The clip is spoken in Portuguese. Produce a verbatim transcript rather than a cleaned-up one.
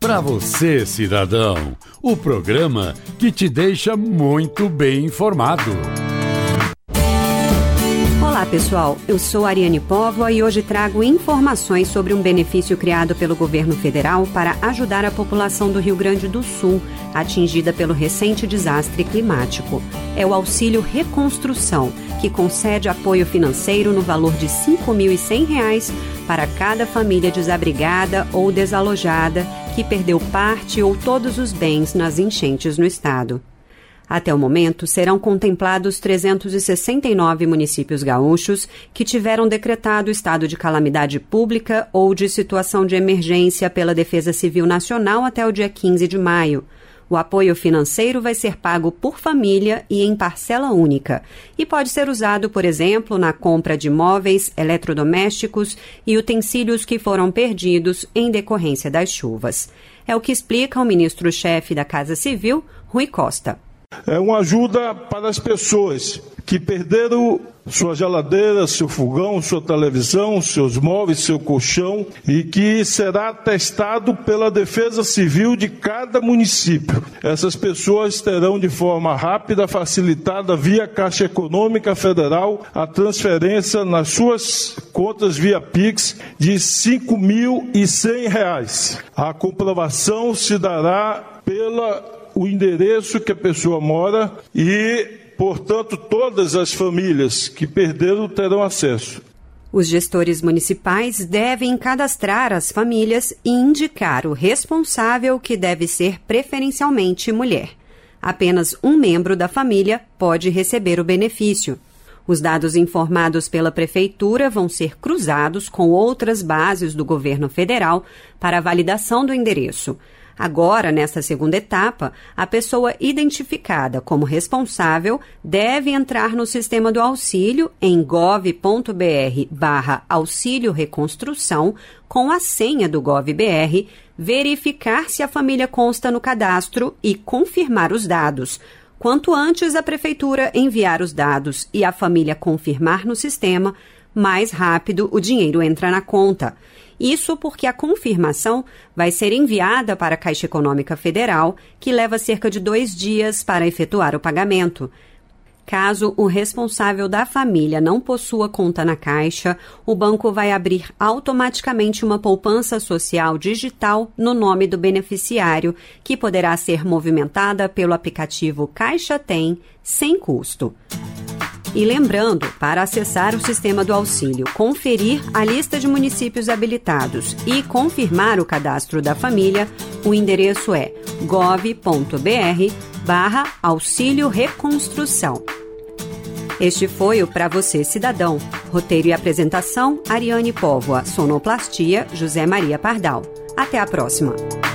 Para você, cidadão, o programa que te deixa muito bem informado. Olá pessoal, eu sou Ariane Póvoa e hoje trago informações sobre um benefício criado pelo governo federal para ajudar a população do Rio Grande do Sul, atingida pelo recente desastre climático. É o Auxílio Reconstrução, que concede apoio financeiro no valor de cinco mil e cem reais para cada família desabrigada ou desalojada que perdeu parte ou todos os bens nas enchentes no estado. Até o momento, serão contemplados trezentos e sessenta e nove municípios gaúchos que tiveram decretado estado de calamidade pública ou de situação de emergência pela Defesa Civil Nacional até o dia quinze de maio. O apoio financeiro vai ser pago por família e em parcela única e pode ser usado, por exemplo, na compra de móveis, eletrodomésticos e utensílios que foram perdidos em decorrência das chuvas. É o que explica o ministro-chefe da Casa Civil, Rui Costa. É uma ajuda para as pessoas que perderam sua geladeira, seu fogão, sua televisão, seus móveis, seu colchão e que será testado pela Defesa Civil de cada município. Essas pessoas terão de forma rápida, facilitada, via Caixa Econômica Federal, a transferência nas suas contas via Pix de cinco mil e cem reais. A comprovação se dará pela o endereço que a pessoa mora e, portanto, todas as famílias que perderam terão acesso. Os gestores municipais devem cadastrar as famílias e indicar o responsável, que deve ser preferencialmente mulher. Apenas um membro da família pode receber o benefício. Os dados informados pela Prefeitura vão ser cruzados com outras bases do governo federal para a validação do endereço. Agora, nesta segunda etapa, a pessoa identificada como responsável deve entrar no sistema do auxílio em gov.br barra auxílio reconstrução com a senha do GovBR, verificar se a família consta no cadastro e confirmar os dados. Quanto antes a Prefeitura enviar os dados e a família confirmar no sistema, mais rápido o dinheiro entra na conta. Isso porque a confirmação vai ser enviada para a Caixa Econômica Federal, que leva cerca de dois dias para efetuar o pagamento. Caso o responsável da família não possua conta na Caixa, o banco vai abrir automaticamente uma poupança social digital no nome do beneficiário, que poderá ser movimentada pelo aplicativo Caixa Tem, sem custo. E lembrando, para acessar o sistema do auxílio, conferir a lista de municípios habilitados e confirmar o cadastro da família, o endereço é gov.br barra auxílio reconstrução. Este foi o Pra Você, Cidadão. Roteiro e apresentação, Ariane Póvoa. Sonoplastia, José Maria Pardal. Até a próxima.